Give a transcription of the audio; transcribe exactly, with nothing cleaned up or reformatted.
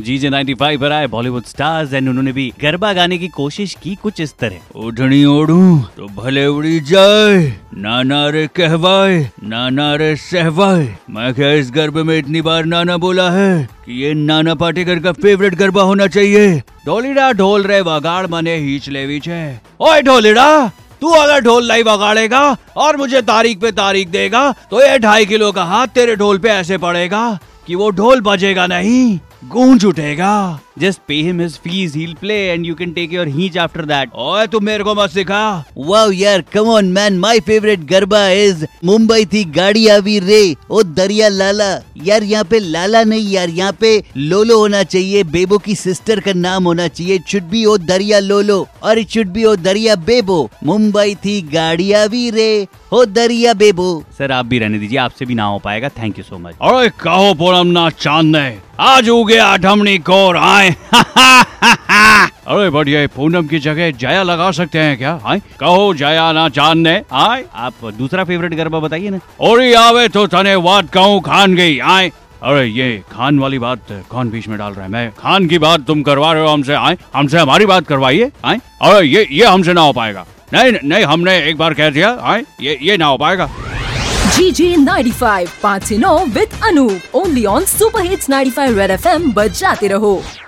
जीजे ninety five पर आए बॉलीवुड स्टार्स एंड उन्होंने भी गरबा गाने की कोशिश की कुछ इस तरह। उड़नी ओढ़ू तो भले उड़ी जाए, नाना रे कहवाए नाना रे सहवाए। मैं क्या इस गरबे में इतनी बार नाना बोला है कि ये नाना पाटेकर का फेवरेट गरबा होना चाहिए। ढोलीडा ढोल रे वगाड़ मने हीच लेवी छे। ओए ढोलीडा, तू अगर ढोल लाई वगाड़ेगा और मुझे तारीख पे तारीख देगा तो ये ढाई किलो का हाथ तेरे ढोल पे ऐसे पड़ेगा कि वो ढोल बजेगा नहीं, गूंज उठेगा। Just pay him his fees, he'll play and you can take your heat after that. ओए तू मेरे को मत सिखा। Wow यार, come on man, my favorite garba is Mumbai थी गाड़ी आवी रे ओ दरिया लाला। यार यहाँ पे लाला नहीं यार, यहाँ पे लोलो होना चाहिए। बेबो की सिस्टर का नाम होना चाहिए। It should be ओ दरिया लोलो और it should be ओ दरिया बेबो। मुंबई थी गाड़ी आवी रे ओ दरिया बेबो। सर आप भी रहने दीजिए, आपसे भी ना हो पाएगा। Thank you so much. अरे कहो पूनम ना चांद ने आज उगे आठमनी कोर आए। अरे बढ़िया, पूनम की जगह जया लगा सकते हैं क्या? आए कहो जया ना चांद ने आए। आप दूसरा फेवरेट गरबा बताइए ना। और आवे तो तने वाट कहूँ खान गई आए। अरे ये खान वाली बात कौन बीच में डाल रहा है? मैं खान की बात तुम करवा रहे हो हमसे। आए हमसे हमारी बात करवाइए। आए अरे ये ये हमसे ना हो पाएगा। नहीं नहीं, हमने एक बार कह दिया। आए ये ये ना हो पाएगा। जीजे नाइंटी फाइव पाँच से नौ with Anoop only on super hits ninety five red FM. बजाते रहो।